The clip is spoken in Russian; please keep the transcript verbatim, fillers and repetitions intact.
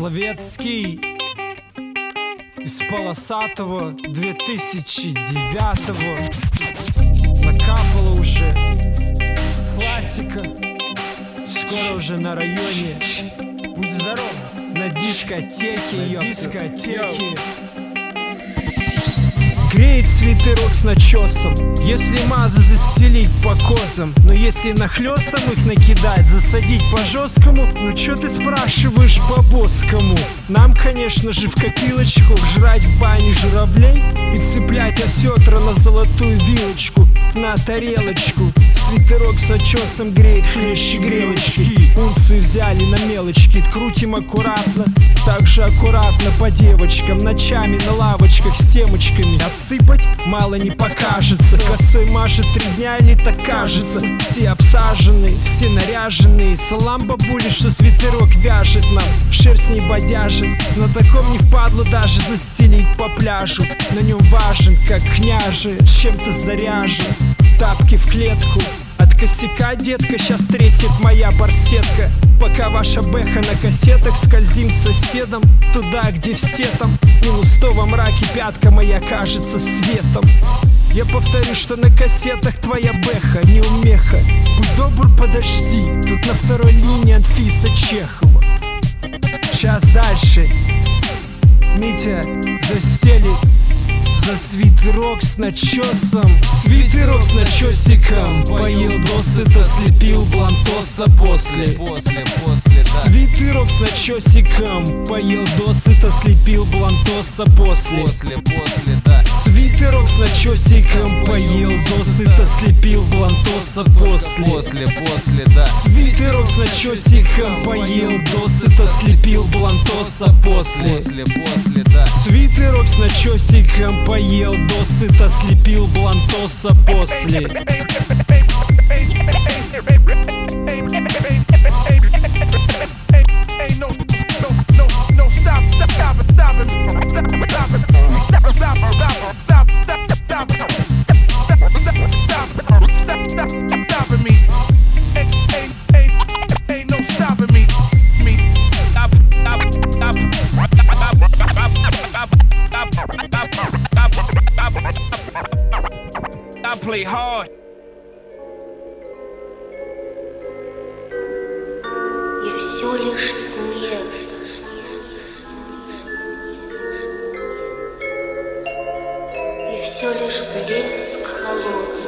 Словецкий из полосатого две тысячи девятого. Накапало уже классика. Скоро уже на районе. Будь здоров. На дискотеке, на дискотеке. Греет свитерок с начесом, если мазы застелить по козам. Но если нахлёстом их накидать, засадить по-жесткому, ну чё ты спрашиваешь по-боскому? Нам, конечно же, в копилочку жрать в бане журавлей и цеплять осетра на золотую вилочку, на тарелочку. Свитерок с начесом греет хлеще грелочки. Унцию взяли на мелочки, крутим аккуратно, так же аккуратно по девочкам. Ночами на лавочках с темочками отсыпать мало не покажется. Косой мажет три дня или так кажется. Все обсаженные, все наряженные. Салам бабули, что свитерок вяжет нам, шерсть не бодяжит. На таком не впадло даже застелить по пляжу. На нем важен, как княже, чем-то заряжен. Тапки в клетку, от косяка, детка, сейчас тресет моя барсетка. Пока ваша бэха на кассетах, скользим с соседом туда, где все там. Минус сто во мраке, пятка моя кажется светом. Я повторю, что на кассетах твоя бэха неумеха. Будь добр, подожди, тут на второй линии Анфиса Чехова. Сейчас дальше Митя застелит за свитерок с начесом. Свитерок с начесиком поел досыта, слепил блантоса после. После, после, да. Свитерок с начесиком поел досыта, слепил блантоса после. После, после, да. Свитерок с начесиком поел досыта, слепил блантоса после. После, после, да. Свитерок с начесиком поел досыта, слепил блантоса после. После, после, да. Свитерок с начесиком поел досыта, слепил блантоса после. I play hard. И все лишь снег. И все лишь блеск холодный.